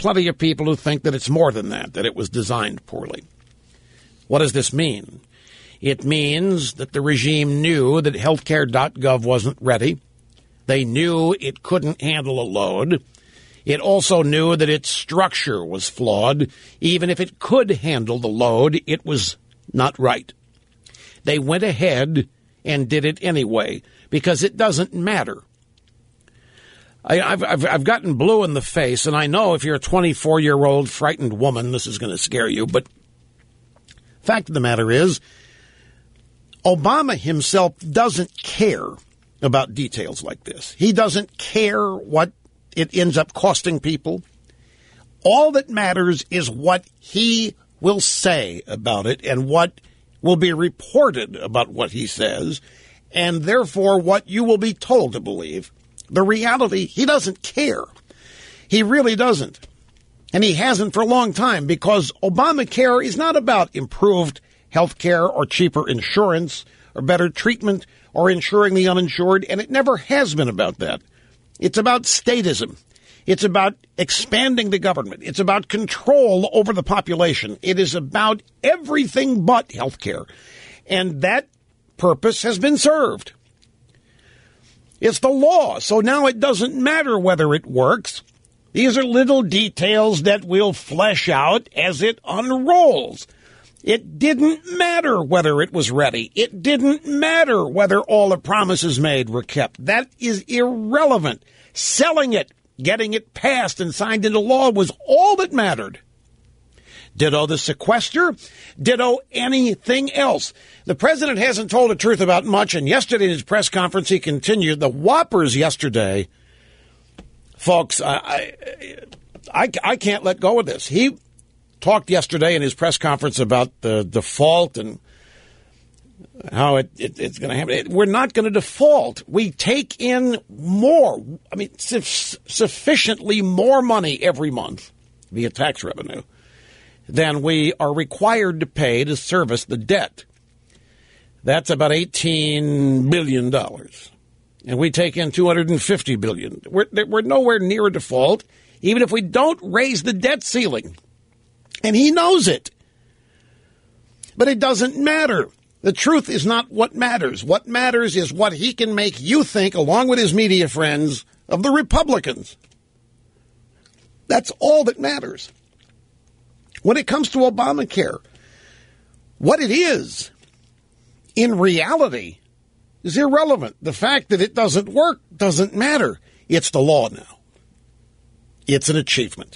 plenty of people who think that it's more than that it was designed poorly. What does this mean? It means that the regime knew that healthcare.gov wasn't ready. They knew it couldn't handle a load. It also knew that its structure was flawed. Even if it could handle the load, it was not right. They went ahead and did it anyway, because it doesn't matter. I've gotten blue in the face, and I know if you're a 24-year-old frightened woman, this is going to scare you, but fact of the matter is, Obama himself doesn't care about details like this. He doesn't care what it ends up costing people. All that matters is what he will say about it and what will be reported about what he says, and therefore what you will be told to believe. The reality, he doesn't care. He really doesn't. And he hasn't for a long time, because Obamacare is not about improved health care or cheaper insurance or better treatment or insuring the uninsured, and it never has been about that. It's about statism. It's about expanding the government. It's about control over the population. It is about everything but health care. And that purpose has been served. It's the law, so now it doesn't matter whether it works. These are little details that we'll flesh out as it unrolls. It didn't matter whether it was ready. It didn't matter whether all the promises made were kept. That is irrelevant. Selling it, getting it passed and signed into law was all that mattered. Ditto the sequester. Ditto anything else. The president hasn't told the truth about much, and yesterday in his press conference he continued. The whoppers yesterday, folks, I can't let go of this. He talked yesterday in his press conference about the default and how it's going to happen. We're not going to default. We take in more, sufficiently more money every month via tax revenue than we are required to pay to service the debt. That's about $18 billion. And we take in $250 billion. We're nowhere near a default, even if we don't raise the debt ceiling. And he knows it. But it doesn't matter. The truth is not what matters. What matters is what he can make you think, along with his media friends, of the Republicans. That's all that matters. When it comes to Obamacare, what it is, in reality, is irrelevant. The fact that it doesn't work doesn't matter. It's the law now. It's an achievement.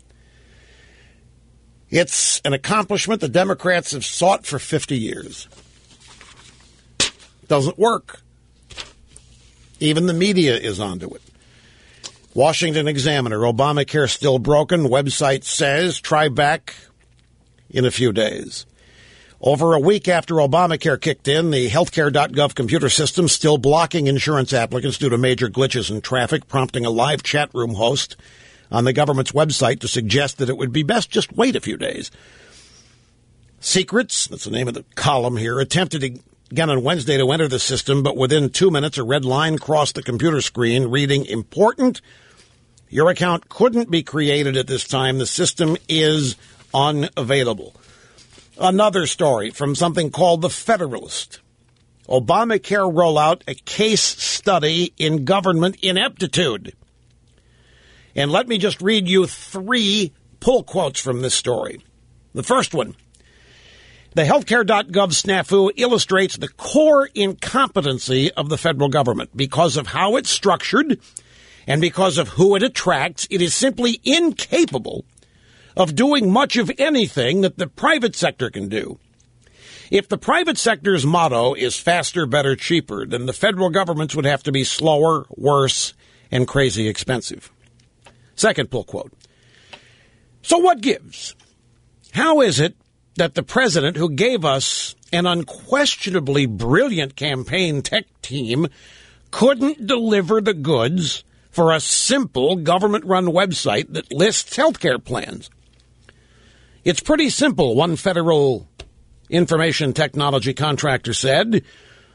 It's an accomplishment the Democrats have sought for 50 years. Doesn't work. Even the media is onto it. Washington Examiner, Obamacare still broken. Website says, try back in a few days. Over a week after Obamacare kicked in, the healthcare.gov computer system still blocking insurance applicants due to major glitches in traffic, prompting a live chat room host on the government's website to suggest that it would be best just wait a few days. Secrets, that's the name of the column here, attempted again on Wednesday to enter the system, but within 2 minutes a red line crossed the computer screen reading, important, your account couldn't be created at this time. The system is unavailable. Another story from something called The Federalist. Obamacare rollout, a case study in government ineptitude. And let me just read you 3 pull quotes from this story. The first one, the healthcare.gov snafu illustrates the core incompetency of the federal government. Because of how it's structured and because of who it attracts, it is simply incapable of doing much of anything that the private sector can do. If the private sector's motto is faster, better, cheaper, then the federal governments would have to be slower, worse, and crazy expensive. Second pull quote. So what gives? How is it that the president, who gave us an unquestionably brilliant campaign tech team, couldn't deliver the goods for a simple government-run website that lists health care plans? It's pretty simple, one federal information technology contractor said.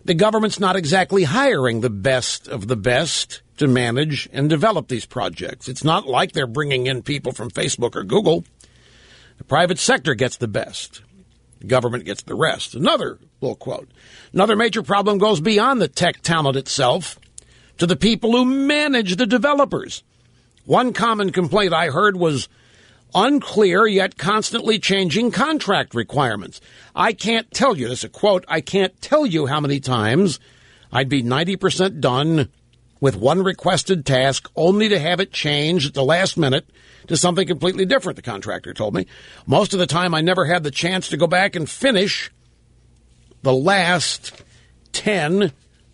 The government's not exactly hiring the best of the best to manage and develop these projects. It's not like they're bringing in people from Facebook or Google. The private sector gets the best. The government gets the rest. Another little quote. Another major problem goes beyond the tech talent itself to the people who manage the developers. One common complaint I heard was unclear yet constantly changing contract requirements. I can't tell you, this is a quote, I can't tell you how many times I'd be 90% done with one requested task only to have it changed at the last minute to something completely different, the contractor told me. Most of the time, I never had the chance to go back and finish the last 10%.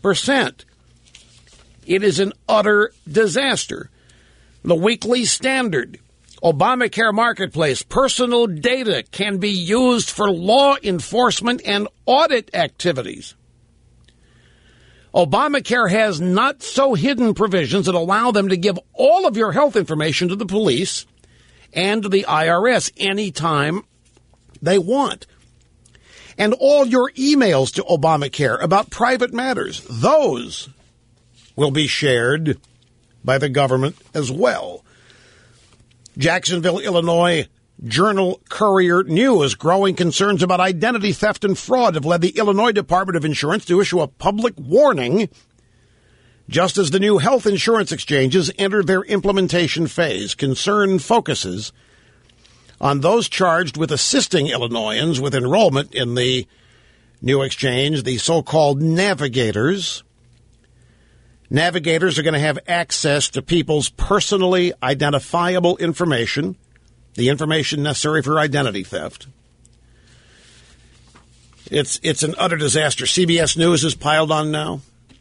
It is an utter disaster. The Weekly Standard, Obamacare Marketplace, personal data can be used for law enforcement and audit activities. Obamacare has not so hidden provisions that allow them to give all of your health information to the police and to the IRS anytime they want. And all your emails to Obamacare about private matters, those will be shared by the government as well. Jacksonville, Illinois, Journal-Courier News. Growing concerns about identity theft and fraud have led the Illinois Department of Insurance to issue a public warning just as the new health insurance exchanges enter their implementation phase. Concern focuses on those charged with assisting Illinoisans with enrollment in the new exchange, the so-called navigators. Navigators are going to have access to people's personally identifiable information, the information necessary for identity theft. It's an utter disaster. CBS News is piled on now.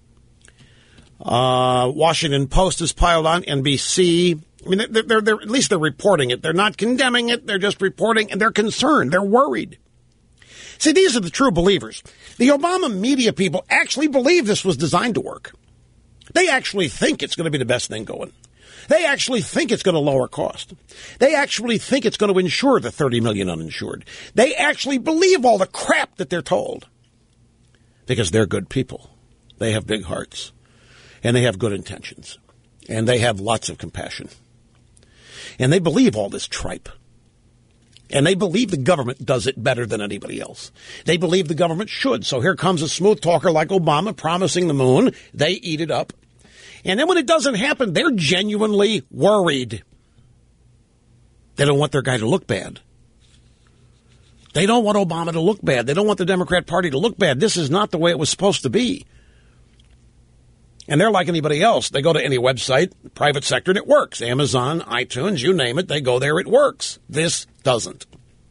Washington Post is piled on. NBC. I mean, they're at least they're reporting it. They're not condemning it. They're just reporting, and they're concerned. They're worried. See, these are the true believers. The Obama media people actually believe this was designed to work. They actually think it's going to be the best thing going. They actually think it's going to lower cost. They actually think it's going to insure the 30 million uninsured. They actually believe all the crap that they're told because they're good people. They have big hearts, and they have good intentions, and they have lots of compassion. And they believe all this tripe. And they believe the government does it better than anybody else. They believe the government should. So here comes a smooth talker like Obama promising the moon. They eat it up. And then when it doesn't happen, they're genuinely worried. They don't want their guy to look bad. They don't want Obama to look bad. They don't want the Democrat Party to look bad. This is not the way it was supposed to be. And they're like anybody else. They go to any website, private sector, and it works. Amazon, iTunes, you name it, they go there, it works. This doesn't.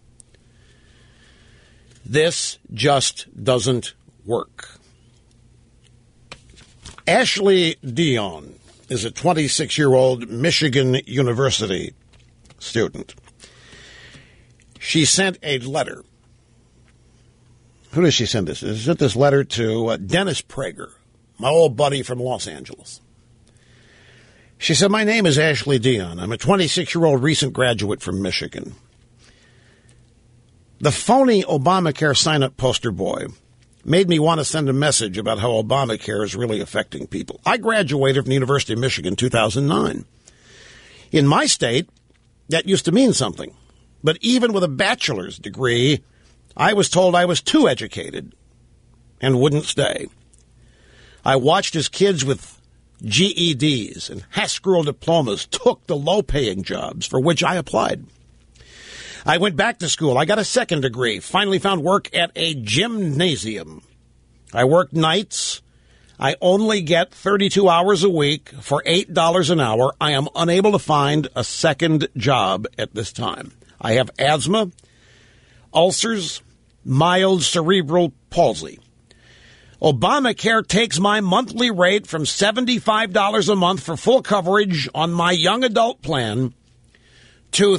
This just doesn't work. Ashley Dion is a 26-year-old Michigan University student. She sent a letter. Who does she send this? She sent this letter to Dennis Prager, my old buddy from Los Angeles. She said, "My name is Ashley Dion. I'm a 26-year-old recent graduate from Michigan. The phony Obamacare sign-up poster boy made me want to send a message about how Obamacare is really affecting people. I graduated from the University of Michigan in 2009. In my state, that used to mean something. But even with a bachelor's degree, I was told I was too educated and wouldn't stay. I watched as kids with GEDs and Haskell diplomas took the low-paying jobs for which I applied. I went back to school. I got a second degree, finally found work at a gymnasium. I worked nights. I only get 32 hours a week for $8 an hour. I am unable to find a second job at this time. I have asthma, ulcers, mild cerebral palsy. Obamacare takes my monthly rate from $75 a month for full coverage on my young adult plan to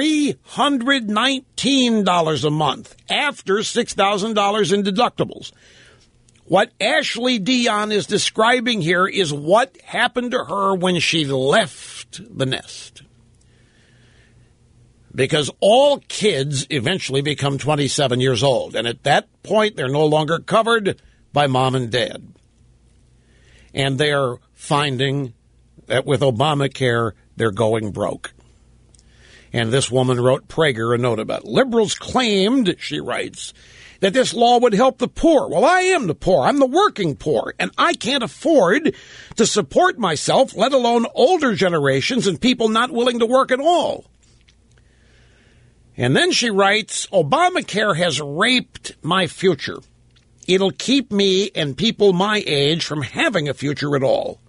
$319 a month after $6,000 in deductibles. What Ashley Dion is describing here is what happened to her when she left the nest. Because all kids eventually become 27 years old, and at that point they're no longer covered by mom and dad. And they're finding that with Obamacare, they're going broke. And this woman wrote Prager a note about it. Liberals claimed, she writes, that this law would help the poor. Well, I am the poor. I'm the working poor. And I can't afford to support myself, let alone older generations and people not willing to work at all. And then she writes, Obamacare has raped my future. It'll keep me and people my age from having a future at all.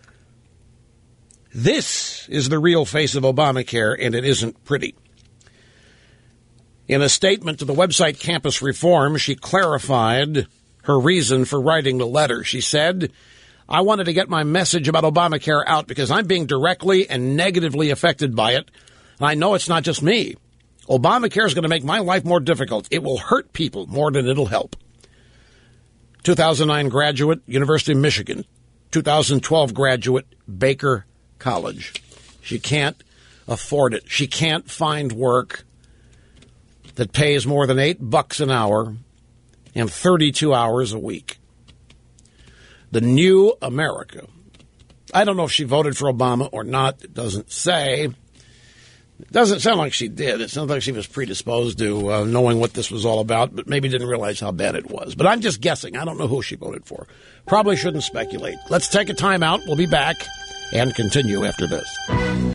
This is the real face of Obamacare, and it isn't pretty. In a statement to the website Campus Reform, she clarified her reason for writing the letter. She said, I wanted to get my message about Obamacare out because I'm being directly and negatively affected by it. And I know it's not just me. Obamacare is going to make my life more difficult. It will hurt people more than it'll help. 2009 graduate, University of Michigan. 2012 graduate, Baker College. She can't afford it. She can't find work that pays more than $8 an hour and 32 hours a week. The new America. I don't know if she voted for Obama or not. It doesn't say. It doesn't sound like she did. It sounds like she was predisposed to knowing what this was all about, but maybe didn't realize how bad it was. But I'm just guessing. I don't know who she voted for. Probably shouldn't speculate. Let's take a time out. We'll be back and continue after this.